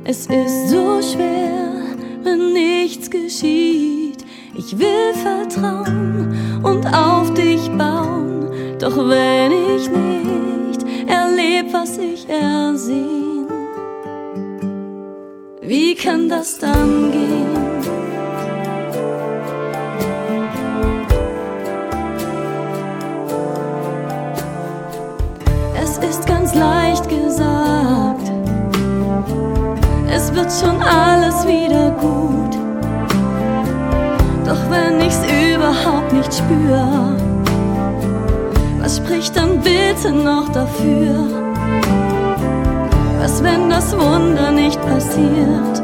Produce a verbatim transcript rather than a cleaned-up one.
Es ist so schwer, wenn nichts geschieht. Ich will vertrauen und auf dich bauen. Doch wenn ich nicht erleb, was ich ersehn, wie kann das dann gehen? Es ist ganz leicht gesagt, es wird schon alles wieder gut. Doch wenn ich's überhaupt nicht spür, was spricht dann bitte noch dafür? Was, wenn das Wunder nicht passiert?